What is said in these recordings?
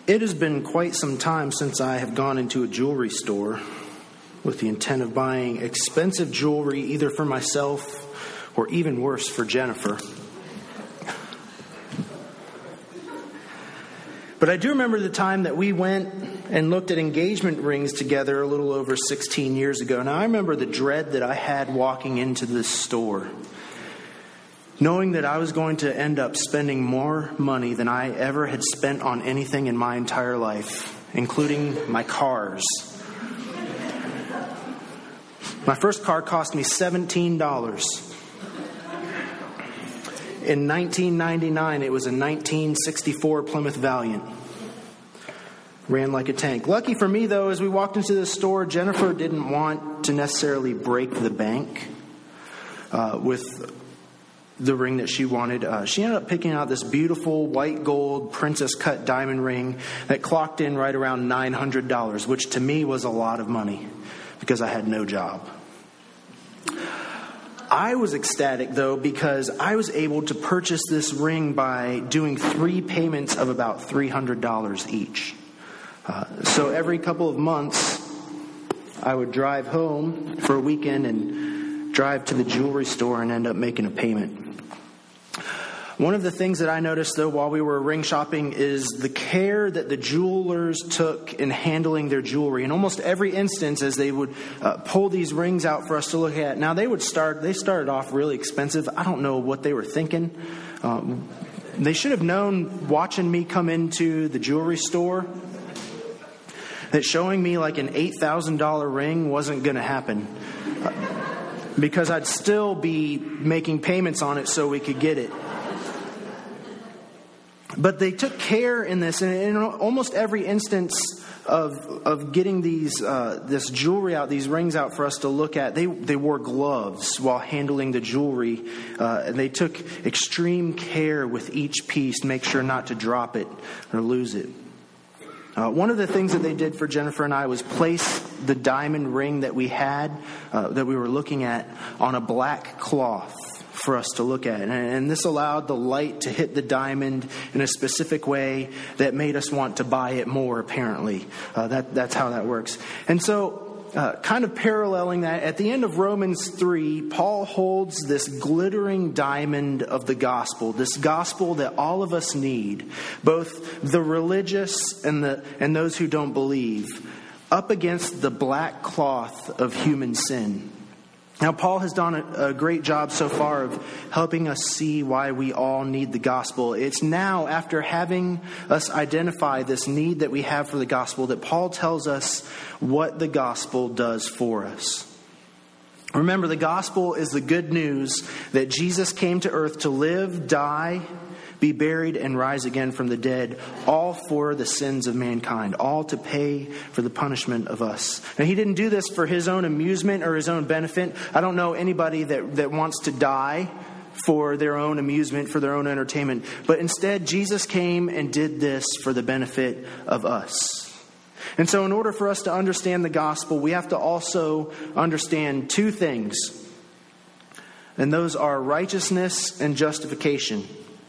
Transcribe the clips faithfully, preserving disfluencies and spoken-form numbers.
It has been quite some time since I have gone into a jewelry store with the intent of buying expensive jewelry either for myself or even worse for Jennifer. But I do remember the time that we went and looked at engagement rings together a little over sixteen years ago. Now I remember the dread that I had walking into this store, knowing that I was going to end up spending more money than I ever had spent on anything in my entire life, including my cars. My first car cost me seventeen dollars. In nineteen ninety-nine, it was a nineteen sixty-four Plymouth Valiant. Ran like a tank. Lucky for me, though, as we walked into the store, Jennifer didn't want to necessarily break the bank uh, with the ring that she wanted. Uh, she ended up picking out this beautiful white gold princess cut diamond ring that clocked in right around nine hundred dollars, which to me was a lot of money because I had no job. I was ecstatic, though, because I was able to purchase this ring by doing three payments of about three hundred dollars each. Uh, so every couple of months, I would drive home for a weekend and drive to the jewelry store and end up making a payment. One of the things that I noticed, though, while we were ring shopping is the care that the jewelers took in handling their jewelry. In almost every instance, as they would uh, pull these rings out for us to look at. Now, they would start, they started off really expensive. I don't know what they were thinking. Um, they should have known, watching me come into the jewelry store, that showing me like an eight thousand dollars ring wasn't going to happen. Uh, because I'd still be making payments on it so we could get it. But they took care in this, and in almost every instance of of getting these uh, this jewelry out, these rings out for us to look at, they they wore gloves while handling the jewelry, uh, and they took extreme care with each piece to make sure not to drop it or lose it. Uh, one of the things that they did for Jennifer and I was place the diamond ring that we had, uh, that we were looking at, on a black cloth for us to look at. And, and this allowed the light to hit the diamond in a specific way that made us want to buy it more, apparently. Uh, that, that's how that works. And so, uh, kind of paralleling that, at the end of Romans three, Paul holds this glittering diamond of the gospel, this gospel that all of us need, both the religious and the and those who don't believe, up against the black cloth of human sin. Now, Paul has done a, a great job so far of helping us see why we all need the gospel. It's now, after having us identify this need that we have for the gospel, that Paul tells us what the gospel does for us. Remember, the gospel is the good news that Jesus came to earth to live, die, be buried, and rise again from the dead, all for the sins of mankind, all to pay for the punishment of us. Now, he didn't do this for his own amusement or his own benefit. I don't know anybody that, that wants to die for their own amusement, for their own entertainment. But instead, Jesus came and did this for the benefit of us. And so in order for us to understand the gospel, we have to also understand two things. And those are righteousness and justification.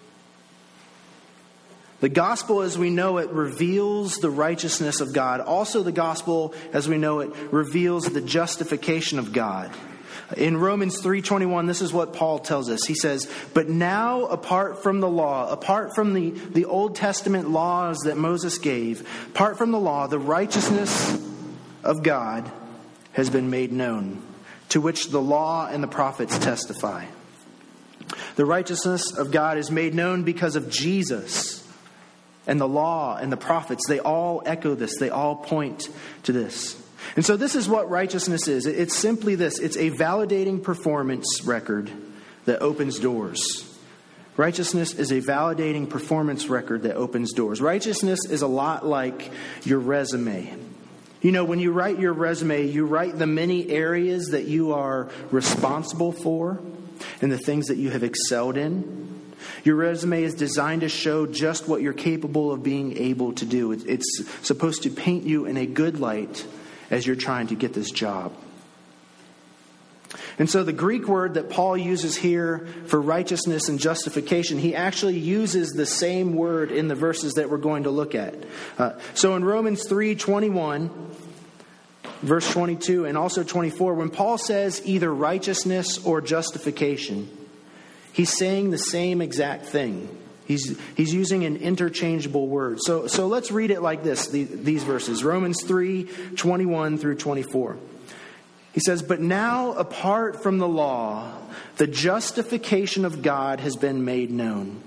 The gospel as we know it reveals the righteousness of God. Also, the gospel as we know it reveals the justification of God. In Romans three twenty-one, this is what Paul tells us. He says, "But now, apart from the law, apart from the, the Old Testament laws that Moses gave, apart from the law, the righteousness of God has been made known, to which the law and the prophets testify." The righteousness of God is made known because of Jesus. And the law and the prophets, they all echo this. They all point to this. And so this is what righteousness is. It's simply this. It's a validating performance record that opens doors. Righteousness is a validating performance record that opens doors. Righteousness is a lot like your resume. You know, when you write your resume, you write the many areas that you are responsible for and the things that you have excelled in. Your resume is designed to show just what you're capable of being able to do. It's supposed to paint you in a good light as you're trying to get this job. And so the Greek word that Paul uses here for righteousness and justification, he actually uses the same word in the verses that we're going to look at. Uh, so in Romans three twenty-one, verse twenty-two, and also twenty-four, when Paul says either righteousness or justification, he's saying the same exact thing. He's he's using an interchangeable word. So so let's read it like this, the, these verses. Romans three twenty-one through twenty-four. He says, "But now, apart from the law, the justification of God has been made known,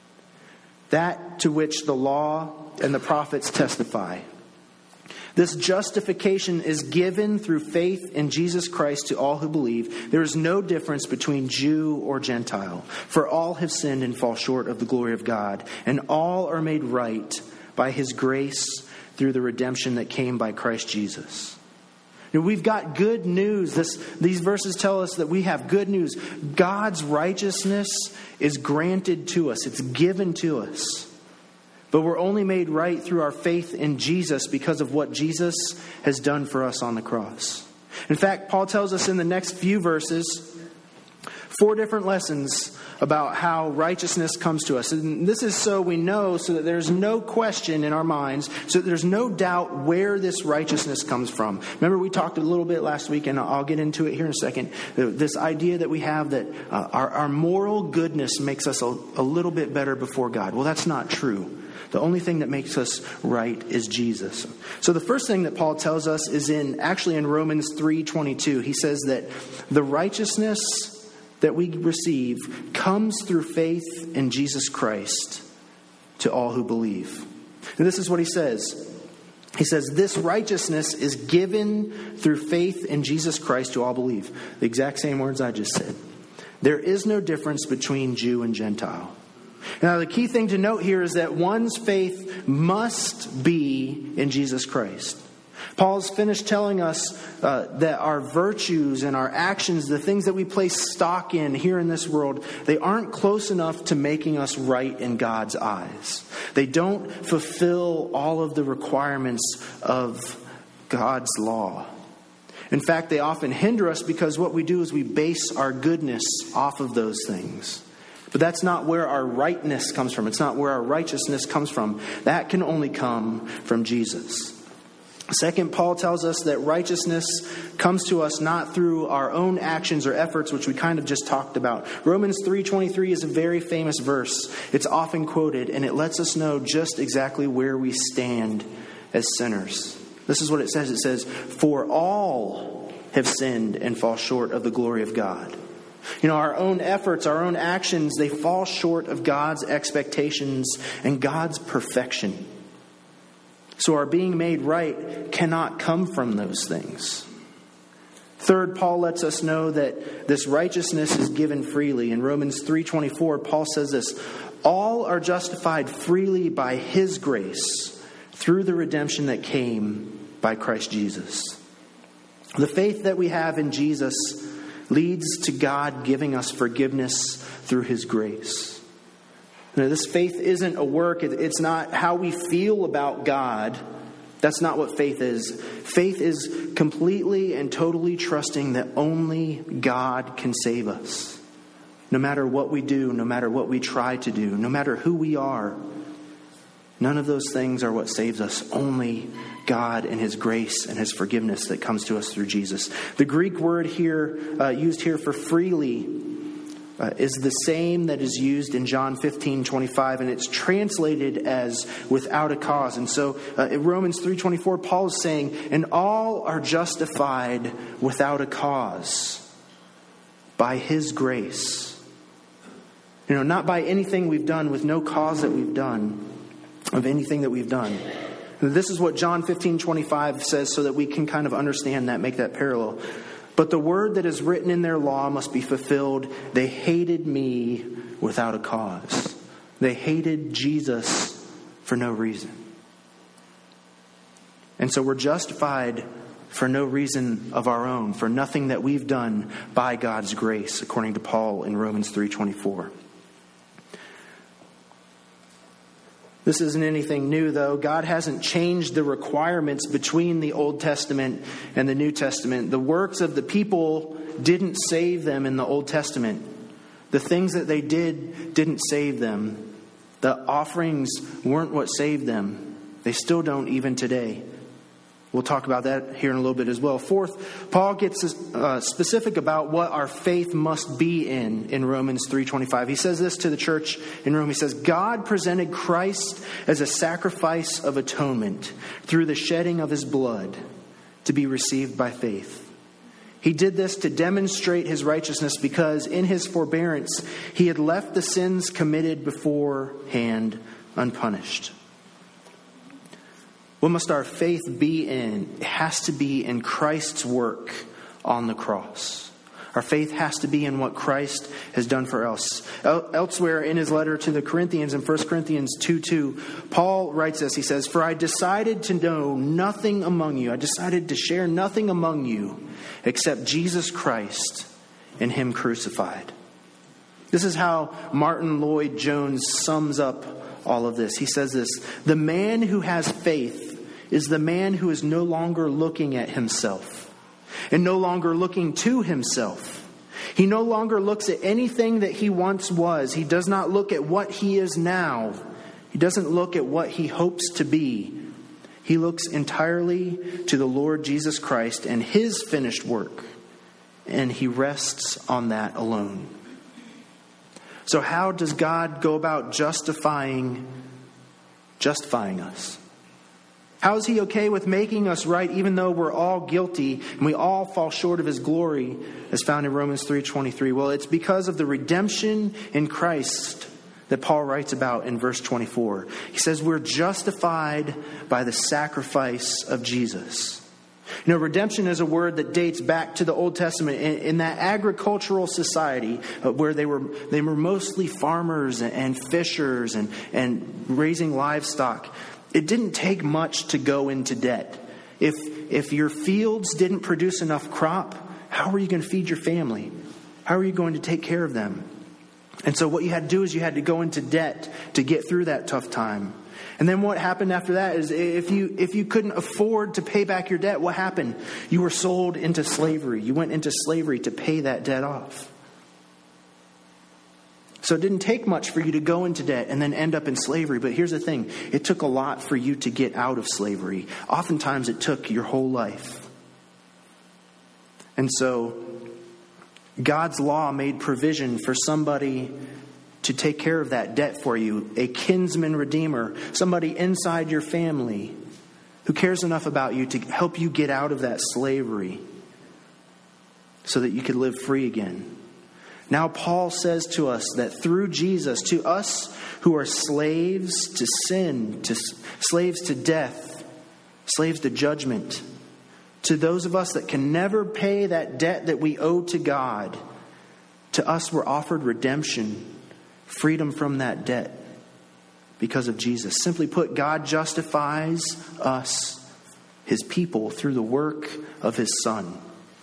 that to which the law and the prophets testify. This justification is given through faith in Jesus Christ to all who believe. There is no difference between Jew or Gentile, for all have sinned and fall short of the glory of God, and all are made right by His grace through the redemption that came by Christ Jesus." We've got good news. This, these verses tell us that we have good news. God's righteousness is granted to us. It's given to us. But we're only made right through our faith in Jesus because of what Jesus has done for us on the cross. In fact, Paul tells us in the next few verses four different lessons about how righteousness comes to us. And this is so we know, so that there's no question in our minds, so that there's no doubt where this righteousness comes from. Remember, we talked a little bit last week, and I'll get into it here in a second. This idea that we have that uh, our, our moral goodness makes us a, a little bit better before God. Well, that's not true. The only thing that makes us right is Jesus. So the first thing that Paul tells us is in actually in Romans three twenty-two. He says that the righteousness that we receive comes through faith in Jesus Christ to all who believe. And this is what he says. He says, "This righteousness is given through faith in Jesus Christ to all believe." The exact same words I just said. There is no difference between Jew and Gentile. Now, the key thing to note here is that one's faith must be in Jesus Christ. Paul's finished telling us uh, that our virtues and our actions, the things that we place stock in here in this world, they aren't close enough to making us right in God's eyes. They don't fulfill all of the requirements of God's law. In fact, they often hinder us because what we do is we base our goodness off of those things. But that's not where our rightness comes from. It's not where our righteousness comes from. That can only come from Jesus. Second, Paul tells us that righteousness comes to us not through our own actions or efforts, which we kind of just talked about. Romans three twenty-three is a very famous verse. It's often quoted, and it lets us know just exactly where we stand as sinners. This is what it says. It says, "For all have sinned and fall short of the glory of God." You know, our own efforts, our own actions, they fall short of God's expectations and God's perfection. So our being made right cannot come from those things. Third, Paul lets us know that this righteousness is given freely. In Romans three twenty-four, Paul says this, "All are justified freely by His grace through the redemption that came by Christ Jesus." The faith that we have in Jesus leads to God giving us forgiveness through His grace. Now, this faith isn't a work. It's not how we feel about God. That's not what faith is. Faith is completely and totally trusting that only God can save us. No matter what we do, no matter what we try to do, no matter who we are, none of those things are what saves us. Only God and His grace and His forgiveness that comes to us through Jesus. The Greek word here, uh, used here for freely, uh, is the same that is used in John fifteen twenty-five, and it's translated as without a cause. And so uh, in Romans three twenty-four, Paul is saying, "And all are justified without a cause by His grace." You know, not by anything we've done, with no cause that we've done of anything that we've done. This is what John fifteen twenty-five says, so that we can kind of understand that, make that parallel. "But the word that is written in their law must be fulfilled. They hated me without a cause." They hated Jesus for no reason. And so we're justified for no reason of our own, for nothing that we've done, by God's grace, according to Paul in Romans three twenty-four. This isn't anything new, though. God hasn't changed the requirements between the Old Testament and the New Testament. The works of the people didn't save them in the Old Testament. The things that they did didn't save them. The offerings weren't what saved them. They still don't even today. We'll talk about that here in a little bit as well. Fourth, Paul gets uh, specific about what our faith must be in in Romans three twenty-five. He says this to the church in Rome. He says, God presented Christ as a sacrifice of atonement through the shedding of his blood to be received by faith. He did this to demonstrate his righteousness because in his forbearance he had left the sins committed beforehand unpunished. What must our faith be in? It has to be in Christ's work on the cross. Our faith has to be in what Christ has done for us. Elsewhere in his letter to the Corinthians in First Corinthians two two, Paul writes this. He says, "For I decided to know nothing among you. I decided to share nothing among you except Jesus Christ and him crucified." This is how Martin Lloyd-Jones sums up all of this. He says this: "The man who has faith is the man who is no longer looking at himself and no longer looking to himself. He no longer looks at anything that he once was. He does not look at what he is now. He doesn't look at what he hopes to be. He looks entirely to the Lord Jesus Christ and his finished work, and he rests on that alone." So how does God go about justifying justifying us? How is he okay with making us right even though we're all guilty and we all fall short of his glory, as found in Romans three twenty-three? Well, it's because of the redemption in Christ that Paul writes about in verse twenty-four. He says we're justified by the sacrifice of Jesus. You know, redemption is a word that dates back to the Old Testament in, in that agricultural society where they were they were mostly farmers and, and fishers and, and raising livestock. It didn't take much to go into debt. If if your fields didn't produce enough crop, how were you going to feed your family? How are you going to take care of them? And so what you had to do is you had to go into debt to get through that tough time. And then what happened after that is if you if you couldn't afford to pay back your debt, what happened? You were sold into slavery. You went into slavery to pay that debt off. So it didn't take much for you to go into debt and then end up in slavery. But here's the thing. It took a lot for you to get out of slavery. Oftentimes it took your whole life. And so God's law made provision for somebody to take care of that debt for you. A kinsman redeemer. Somebody inside your family who cares enough about you to help you get out of that slavery so that you could live free again. Now Paul says to us that through Jesus, to us who are slaves to sin, to slaves to death, slaves to judgment, to those of us that can never pay that debt that we owe to God, to us we're offered redemption, freedom from that debt because of Jesus. Simply put, God justifies us, his people, through the work of his Son.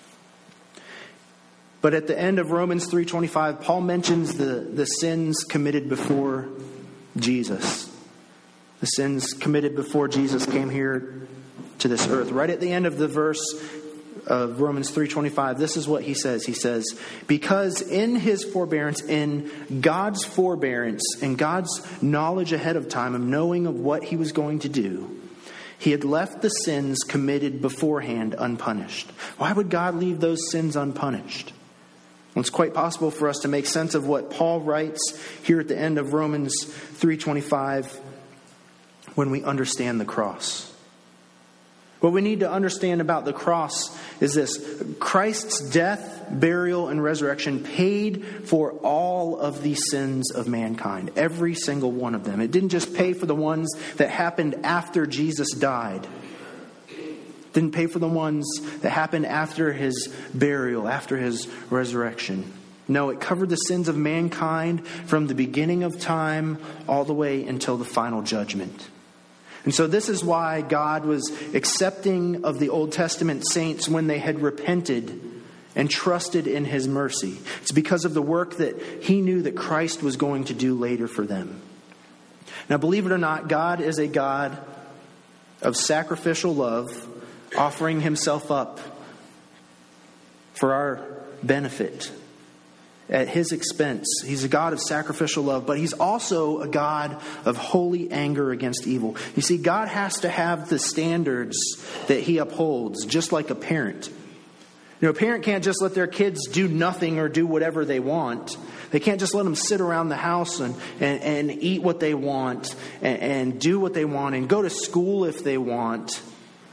But at the end of Romans three twenty-five, Paul mentions the, the sins committed before Jesus. The sins committed before Jesus came here to this earth. Right at the end of the verse of Romans three twenty-five, this is what he says. He says, because in his forbearance, in God's forbearance, in God's knowledge ahead of time of knowing of what he was going to do, he had left the sins committed beforehand unpunished. Why would God leave those sins unpunished? Well, it's quite possible for us to make sense of what Paul writes here at the end of Romans three twenty-five when we understand the cross. What we need to understand about the cross is this: Christ's death, burial, and resurrection paid for all of the sins of mankind. Every single one of them. It didn't just pay for the ones that happened after Jesus died. Didn't pay for the ones that happened after his burial, after his resurrection. No, it covered the sins of mankind from the beginning of time all the way until the final judgment. And so this is why God was accepting of the Old Testament saints when they had repented and trusted in his mercy. It's because of the work that he knew that Christ was going to do later for them. Now, believe it or not, God is a God of sacrificial love, offering himself up for our benefit at his expense. He's a God of sacrificial love, but he's also a God of holy anger against evil. You see, God has to have the standards that he upholds, just like a parent. You know, a parent can't just let their kids do nothing or do whatever they want. They can't just let them sit around the house and, and, and eat what they want and, and do what they want and go to school if they want.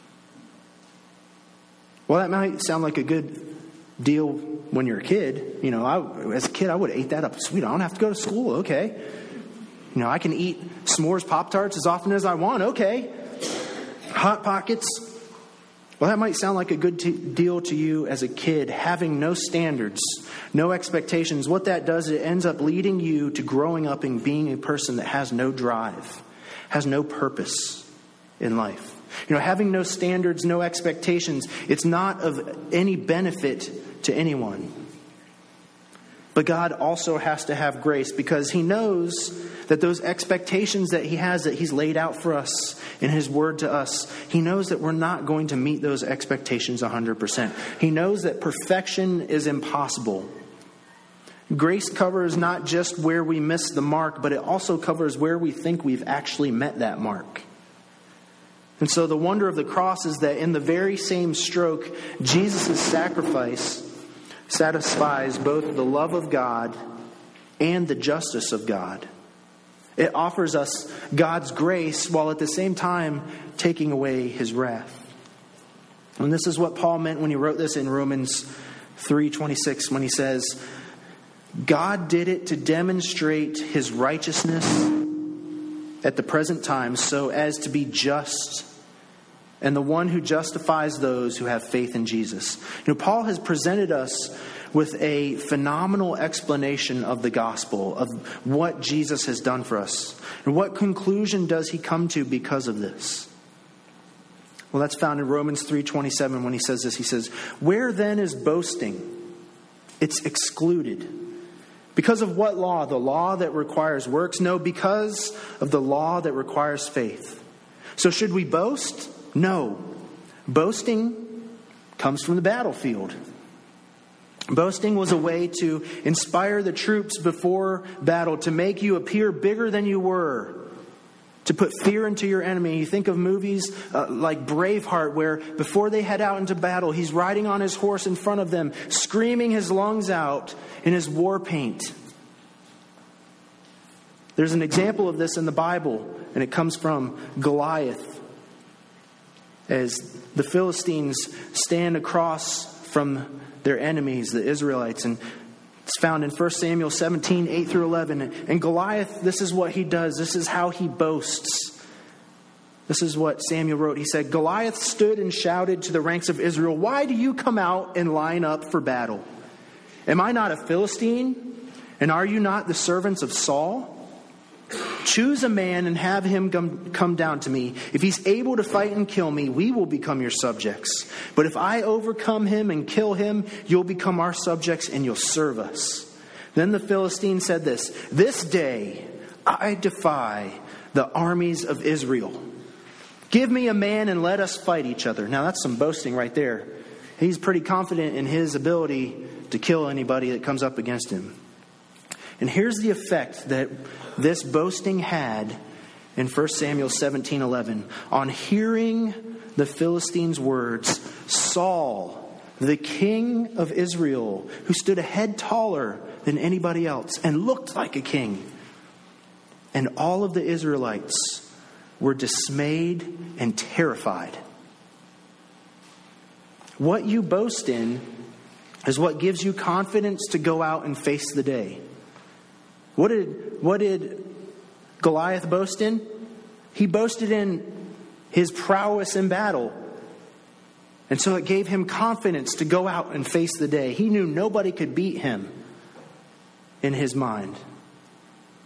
Well, that might sound like a good deal when you're a kid. You know, I, as a kid, I would have ate that up. Sweet, I don't have to go to school. Okay. You know, I can eat s'mores Pop-Tarts as often as I want. Okay. Hot Pockets. Well, that might sound like a good t- deal to you as a kid, having no standards, no expectations. What that does, it ends up leading you to growing up and being a person that has no drive, has no purpose in life. You know, having no standards, no expectations, it's not of any benefit to anyone. But God also has to have grace, because he knows that those expectations that he has, that he's laid out for us in his word to us, he knows that we're not going to meet those expectations one hundred percent. He knows that perfection is impossible. Grace covers not just where we miss the mark, but it also covers where we think we've actually met that mark. And so the wonder of the cross is that in the very same stroke, Jesus' sacrifice satisfies both the love of God and the justice of God. It offers us God's grace while at the same time taking away his wrath. And this is what Paul meant when he wrote this in Romans three twenty-six, when he says, God did it to demonstrate his righteousness at the present time, so as to be just, and the one who justifies those who have faith in Jesus. You know, Paul has presented us with a phenomenal explanation of the gospel, of what Jesus has done for us. And what conclusion does he come to because of this? Well, that's found in Romans three twenty-seven when he says this. He says, where then is boasting? It's excluded. Because of what law? The law that requires works? No, because of the law that requires faith. So should we boast? No. Boasting comes from the battlefield. Boasting was a way to inspire the troops before battle, to make you appear bigger than you were, to put fear into your enemy. You think of movies uh, like Braveheart, where before they head out into battle, he's riding on his horse in front of them, screaming his lungs out in his war paint. There's an example of this in the Bible, and it comes from Goliath. As the Philistines stand across from their enemies, the Israelites, and it's found in First Samuel seventeen, eight through eleven. And Goliath, this is what he does. This is how he boasts. This is what Samuel wrote. He said, Goliath stood and shouted to the ranks of Israel, why do you come out and line up for battle? Am I not a Philistine? And are you not the servants of Saul? Choose a man and have him come, come down to me. If he's able to fight and kill me, we will become your subjects. But if I overcome him and kill him, you'll become our subjects and you'll serve us. Then the Philistine said this, this day I defy the armies of Israel. Give me a man and let us fight each other. Now that's some boasting right there. He's pretty confident in his ability to kill anybody that comes up against him. And here's the effect that this boasting had in First Samuel seventeen eleven. On hearing the Philistines' words, Saul, the king of Israel, who stood a head taller than anybody else and looked like a king, and all of the Israelites were dismayed and terrified. What you boast in is what gives you confidence to go out and face the day. What did, what did Goliath boast in? He boasted in his prowess in battle. And so it gave him confidence to go out and face the day. He knew nobody could beat him in his mind.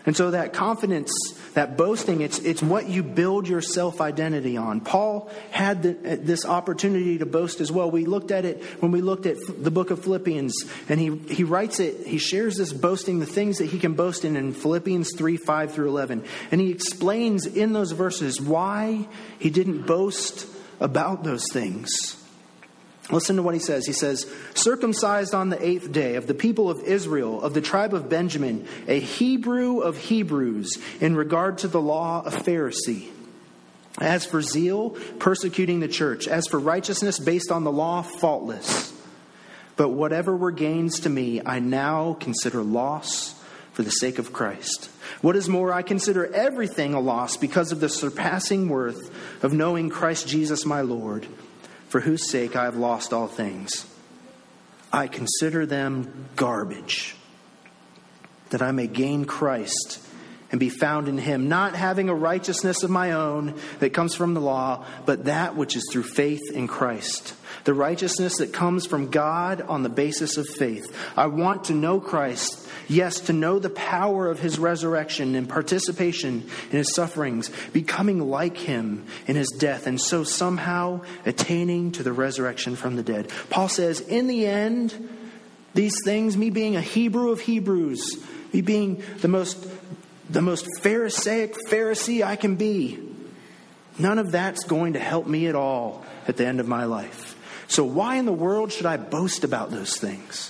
And so that confidence, that boasting, it's it's what you build your self-identity on. Paul had the, this opportunity to boast as well. We looked at it when we looked at the book of Philippians, and he, he writes it, he shares this boasting, the things that he can boast in in Philippians three, five through eleven. And he explains in those verses why he didn't boast about those things. Listen to what he says. He says, circumcised on the eighth day of the people of Israel, of the tribe of Benjamin, a Hebrew of Hebrews, in regard to the law, a Pharisee. As for zeal, persecuting the church. As for righteousness based on the law, faultless. But whatever were gains to me, I now consider loss for the sake of Christ. What is more, I consider everything a loss because of the surpassing worth of knowing Christ Jesus my Lord, for whose sake I have lost all things. I consider them garbage, that I may gain Christ and be found in him, not having a righteousness of my own that comes from the law, but that which is through faith in Christ, the righteousness that comes from God on the basis of faith. I want to know Christ, yes, to know the power of his resurrection and participation in his sufferings, becoming like him in his death, and so somehow attaining to the resurrection from the dead. Paul says, in the end, these things, me being a Hebrew of Hebrews, me being the most, the most Pharisaic Pharisee I can be, none of that's going to help me at all at the end of my life. So why in the world should I boast about those things?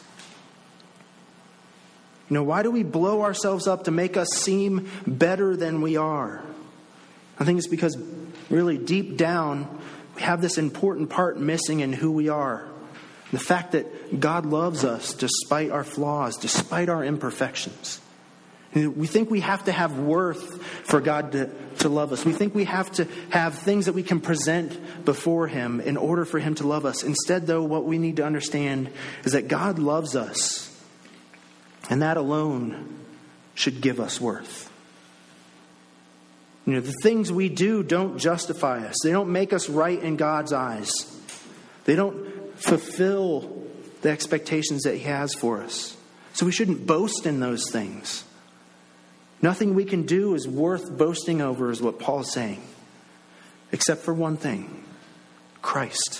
You know, why do we blow ourselves up to make us seem better than we are? I think it's because really deep down, we have this important part missing in who we are. The fact that God loves us despite our flaws, despite our imperfections. We think we have to have worth for God to, to love us. We think we have to have things that we can present before him in order for him to love us. Instead, though, what we need to understand is that God loves us. And that alone should give us worth. You know, the things we do don't justify us. They don't make us right in God's eyes. They don't fulfill the expectations that he has for us. So we shouldn't boast in those things. Nothing we can do is worth boasting over, is what Paul's saying. Except for one thing, Christ.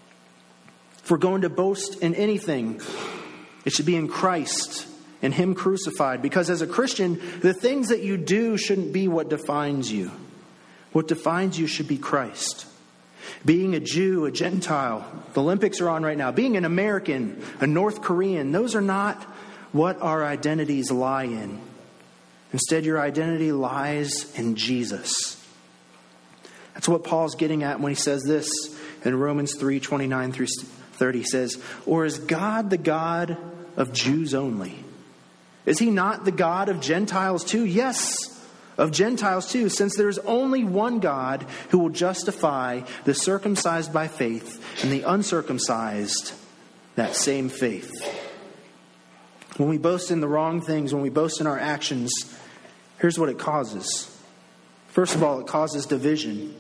If we're going to boast in anything, it should be in Christ and him crucified. Because as a Christian, the things that you do shouldn't be what defines you. What defines you should be Christ. Being a Jew, a Gentile, the Olympics are on right now. Being an American, a North Korean, those are not what our identities lie in. Instead, your identity lies in Jesus. That's what Paul's getting at when he says this in Romans three, twenty-nine through thirty. He says, or is God the God of Jews only? Is he not the God of Gentiles too? Yes, of Gentiles too, since there is only one God who will justify the circumcised by faith and the uncircumcised that same faith. When we boast in the wrong things, when we boast in our actions, here's what it causes. First of all, it causes division.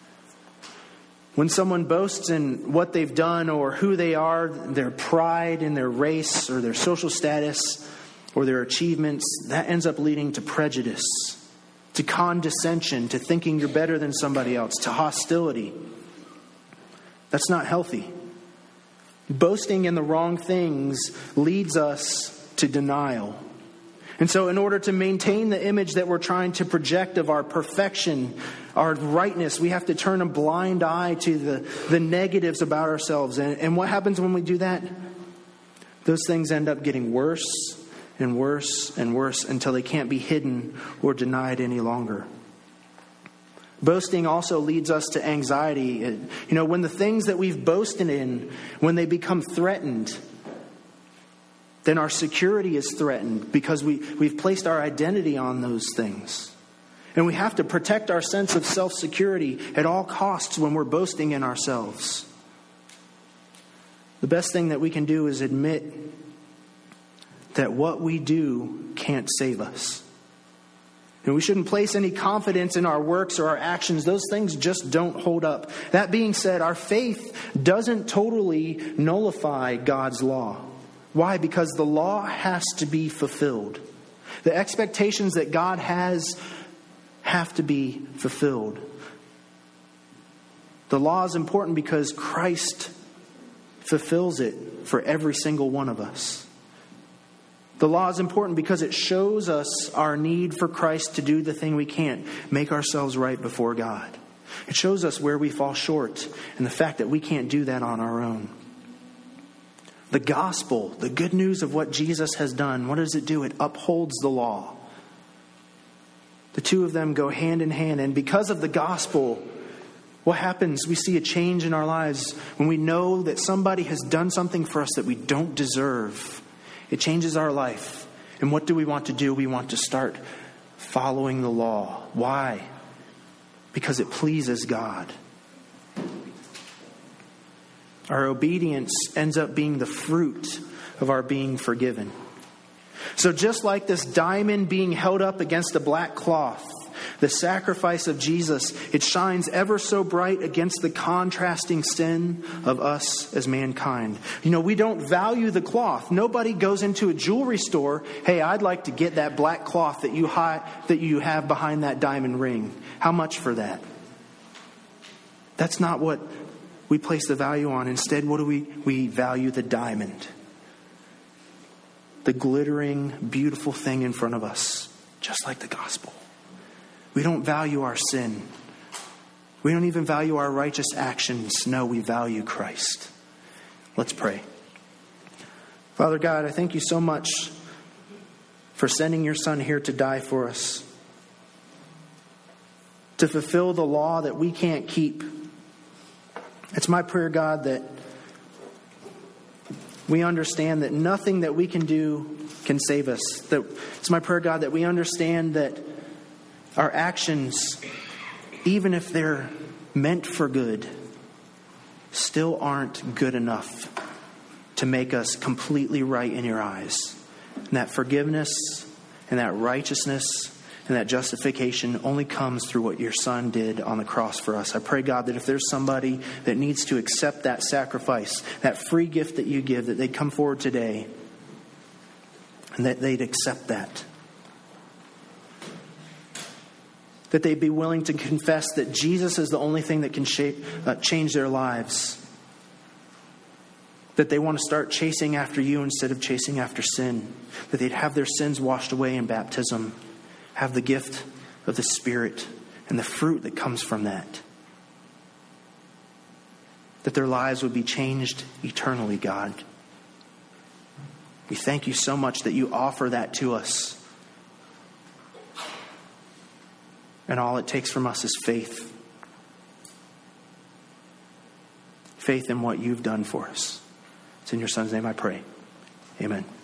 When someone boasts in what they've done or who they are, their pride in their race or their social status or their achievements, that ends up leading to prejudice, to condescension, to thinking you're better than somebody else, to hostility. That's not healthy. Boasting in the wrong things leads us to denial. And so in order to maintain the image that we're trying to project of our perfection, our rightness, we have to turn a blind eye to the, the negatives about ourselves. And, and what happens when we do that? Those things end up getting worse and worse and worse until they can't be hidden or denied any longer. Boasting also leads us to anxiety. You know, when the things that we've boasted in, when they become threatened, then our security is threatened because we, we've placed our identity on those things. And we have to protect our sense of self-security at all costs when we're boasting in ourselves. The best thing that we can do is admit that what we do can't save us. And we shouldn't place any confidence in our works or our actions. Those things just don't hold up. That being said, our faith doesn't totally nullify God's law. Why? Because the law has to be fulfilled. The expectations that God has have to be fulfilled. The law is important because Christ fulfills it for every single one of us. The law is important because it shows us our need for Christ to do the thing we can't, make ourselves right before God. It shows us where we fall short and the fact that we can't do that on our own. The gospel, the good news of what Jesus has done, what does it do? It upholds the law. The two of them go hand in hand. And because of the gospel, what happens? We see a change in our lives when we know that somebody has done something for us that we don't deserve. It changes our life. And what do we want to do? We want to start following the law. Why? Because it pleases God. Our obedience ends up being the fruit of our being forgiven. So just like this diamond being held up against a black cloth, the sacrifice of Jesus, it shines ever so bright against the contrasting sin of us as mankind. You know, we don't value the cloth. Nobody goes into a jewelry store, hey, I'd like to get that black cloth that you hi- that you have behind that diamond ring. How much for that? That's not what we place the value on. Instead, what do we, we value? The diamond. The glittering, beautiful thing in front of us, just like the gospel. We don't value our sin. We don't even value our righteous actions. No, we value Christ. Let's pray. Father God, I thank you so much for sending your Son here to die for us, to fulfill the law that we can't keep. It's my prayer, God, that we understand that nothing that we can do can save us. That it's my prayer, God, that we understand that our actions, even if they're meant for good, still aren't good enough to make us completely right in your eyes. And that forgiveness and that righteousness and that justification only comes through what your Son did on the cross for us. I pray, God, that if there's somebody that needs to accept that sacrifice, that free gift that you give, that they'd come forward today and that they'd accept that. That they'd be willing to confess that Jesus is the only thing that can shape, uh, change their lives. That they want to start chasing after you instead of chasing after sin. That they'd have their sins washed away in baptism. Have the gift of the Spirit and the fruit that comes from that. That their lives would be changed eternally, God. We thank you so much that you offer that to us. And all it takes from us is faith. Faith in what you've done for us. It's in your Son's name I pray. Amen.